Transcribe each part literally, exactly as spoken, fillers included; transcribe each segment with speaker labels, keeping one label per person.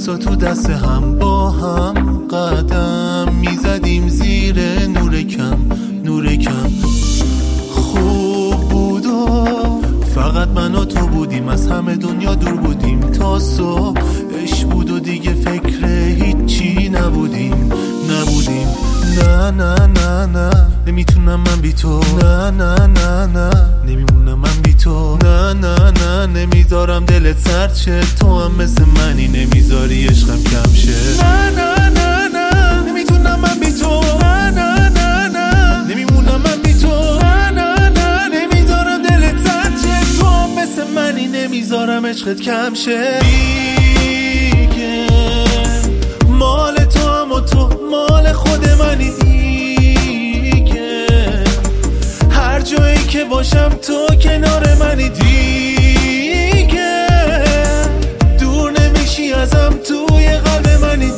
Speaker 1: تا تو دست هم با هم قدم میزدیم زیر نور کم نور کم. خوب بود و فقط من و تو بودیم، از همه دنیا دور بودیم تا صبح. عشق بود و دیگه فکر هیچی نبودیم نبودیم. نه نه نه نه نمیتونم من بی تو، نه نه نه نه نمیمونم من بی تو، نه نه نه نمیذارم دلت سرد شه، تو هم مثل منی نمیذاری عشقم کم شه. نه نه نه نه نمیتونم من بی تو، نه نه نه نه نمیمونم من بی تو، نه نه نه نمیذارم دلت سرد شه، تو هم مثل منی نمیذارم عشقت کم شه. دیگه مال تو هم و تو مال خود منی دیگه، هر جایی که باشم تو کنار منی دیگه، دور نمیشی ازم توی قلب منی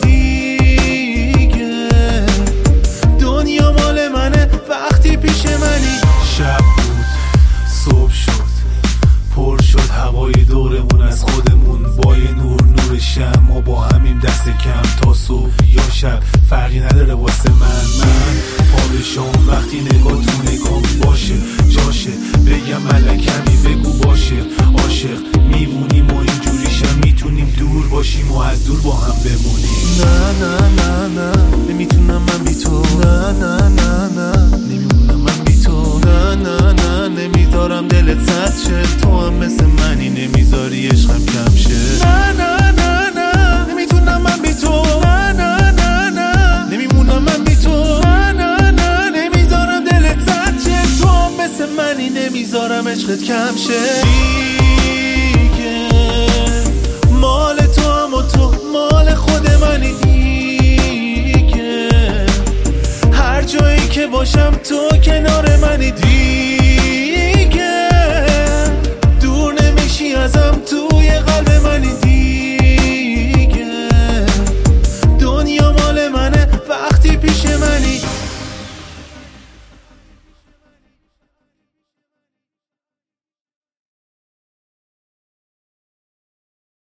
Speaker 1: دیگه، دنیا مال منه وقتی پیش منی. شب بود صبح شد پر شد هوای دورمون از خودمون، با یه نور نور شم ما با همیم دست کم تا صبح یا شب فرقی نداره واسه من. من پادشاهم وقتی نگاه تو نگام باشه جاشه، بگم ملکمی بگو باشه عاشق میمونیم و اینجوریشم میتونیم دور باشیم و از دور با هم بمونیم. نه نه نه نه نمیتونم من بی تو، نه نه نه نه نمیمونم من بی تو، نه نه نه نمیذارم دلت سرد شه، تو هم مثل منی نمیذاری عشقم کم شه. نه نه نه نه نمیتونم من بی تو، نه نه نه نه نمیمونم من بی تو، نه نه نه نمیذارم دلت سرد شه، تو هم مثل منی نمیذارم عشقت کم شه. دیگه مال تو هم و تو مال خود منی دیگه، هر جایی که باشم تو کنار منی دیگه، دور نمیشی ازم توی قلب